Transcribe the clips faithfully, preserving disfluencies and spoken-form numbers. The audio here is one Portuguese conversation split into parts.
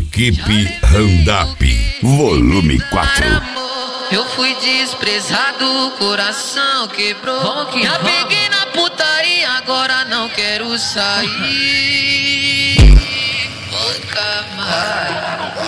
Equipe Handap, volume quatro. Eu fui desprezado, o coração quebrou. Já peguei na putaria, agora não quero sair. Nunca mais.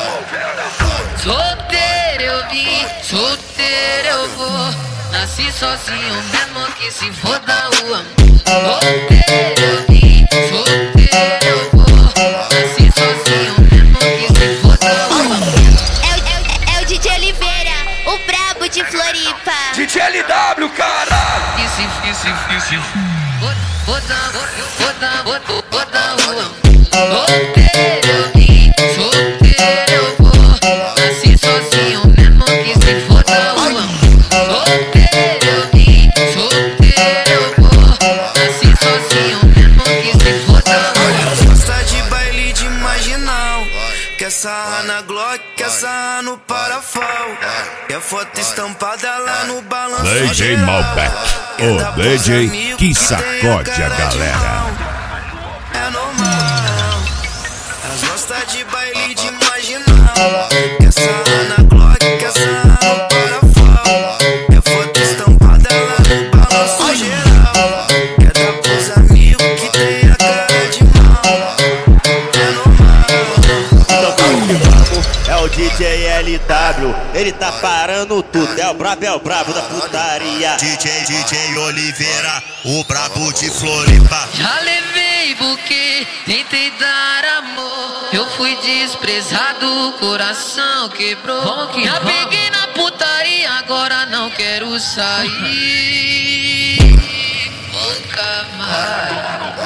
Solteiro eu vim, solteiro eu vou. Nasci sozinho mesmo que se foda o amor. Solteiro eu vim, solteiro eu vou. Nasci sozinho mesmo que se foda o amor. É o, é, o, é o D J Oliveira, o brabo de Floripa. D J L W, caralho! E se, e se, e se foda, foda, foda, foda o amor. Solteiro eu vim, solteiro eu vou. Nasci sozinho mesmo que se foda o amor. Solteiro eu vim, solteiro eu vou. Nasci sozinho mesmo que se foda o amor. Gosta de baile de marginal, quer sarrar na Glock, quer sarrar no parafal. Quer foto estampada lá no balanço D J geral. Malbec, o D J que sacode a galera. É normal. Elas gostam de baile de marginal, quer sarrar na Glock, quer sarrar no parafal. Quer foto estampada lá no balanço geral. Quer dar pros amigos que tem a cara de mal. É normal. É o D J L W, ele tá parando tudo. É o brabo, é o brabo da putaria. D J, D J Oliveira, o brabo de Floripa. Já levei buquê, tentei dar amor. Eu fui desprezado, o coração quebrou. Já peguei na putaria, agora não quero sair. Nunca mais.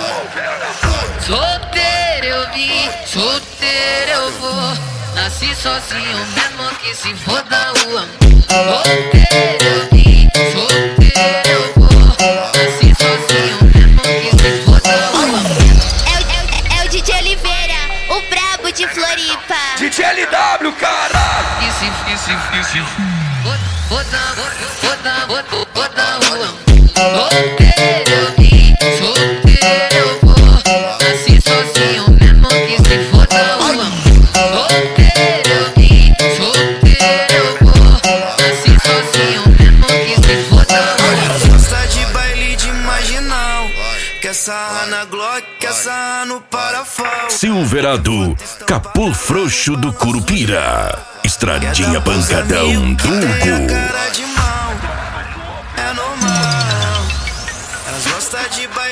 Solteiro eu vim, solteiro eu vou. Nasci sozinho mesmo que se foda o amor. Solteiro eu vim, solteiro eu vou. Nasci sozinho mesmo que se foda o amor. É o, é o, é o D J Oliveira, o brabo de Floripa. D J L W, caralho! E se, e se, e se foda, foda, foda, foda o amor. Solteiro eu vim, solteiro eu vou. Nasci sozinho mesmo que se foda o amor. Solteiro eu vim, solteiro eu vou. Nasci sozinho mesmo que se foda o amor. Gosta de baile de marginal, quer sarrar na Glock, quer sarrar no parafal. Silverado, capô frouxo do Curupira, estradinha pancadão do Hugo. Cara de mal, é normal. Elas gostam de baile